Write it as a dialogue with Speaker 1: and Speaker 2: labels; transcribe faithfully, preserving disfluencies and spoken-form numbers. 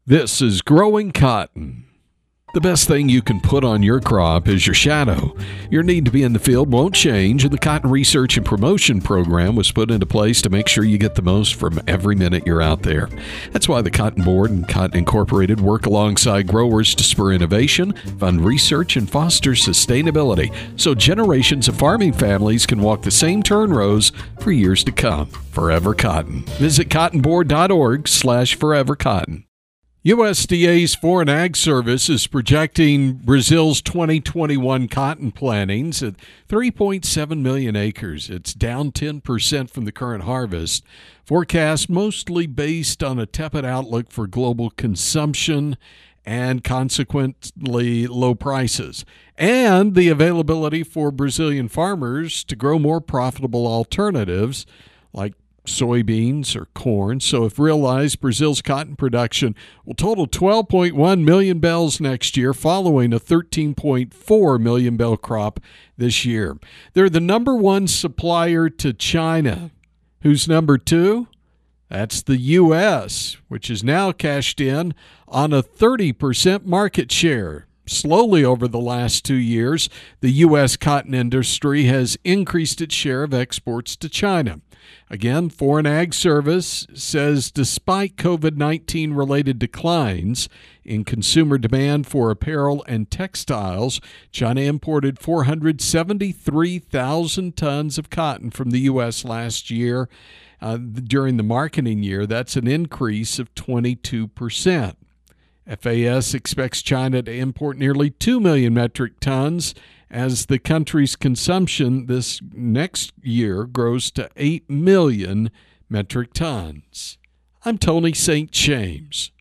Speaker 1: This is Growing Cotton. The best thing you can put on your crop is your shadow. Your need to be in the field won't change, and the Cotton Research and Promotion Program was put into place to make sure you get the most from every minute you're out there. That's why the Cotton Board and Cotton Incorporated work alongside growers to spur innovation, fund research, and foster sustainability, so generations of farming families can walk the same turn rows for years to come. Forever Cotton. Visit cottonboard.org slash forever cotton. U S D A's Foreign Ag Service is projecting Brazil's twenty twenty-one cotton plantings at three point seven million acres. It's down ten percent from the current harvest. Forecast mostly based on a tepid outlook for global consumption and consequently low prices, and the availability for Brazilian farmers to grow more profitable alternatives like soybeans or corn. So if realized, Brazil's cotton production will total twelve point one million bales next year, following a thirteen point four million bale crop this year. They're the number one supplier to China. Who's number two? That's the U S, which has now cashed in on a thirty percent market share. Slowly over the last two years, the U S cotton industry has increased its share of exports to China. Again, Foreign Ag Service says despite covid nineteen related declines in consumer demand for apparel and textiles, China imported four hundred seventy-three thousand tons of cotton from the U S last year. Uh, during the marketing year, that's an increase of twenty-two percent. F A S expects China to import nearly two million metric tons as the country's consumption this next year grows to eight million metric tons. I'm Tony Saint James.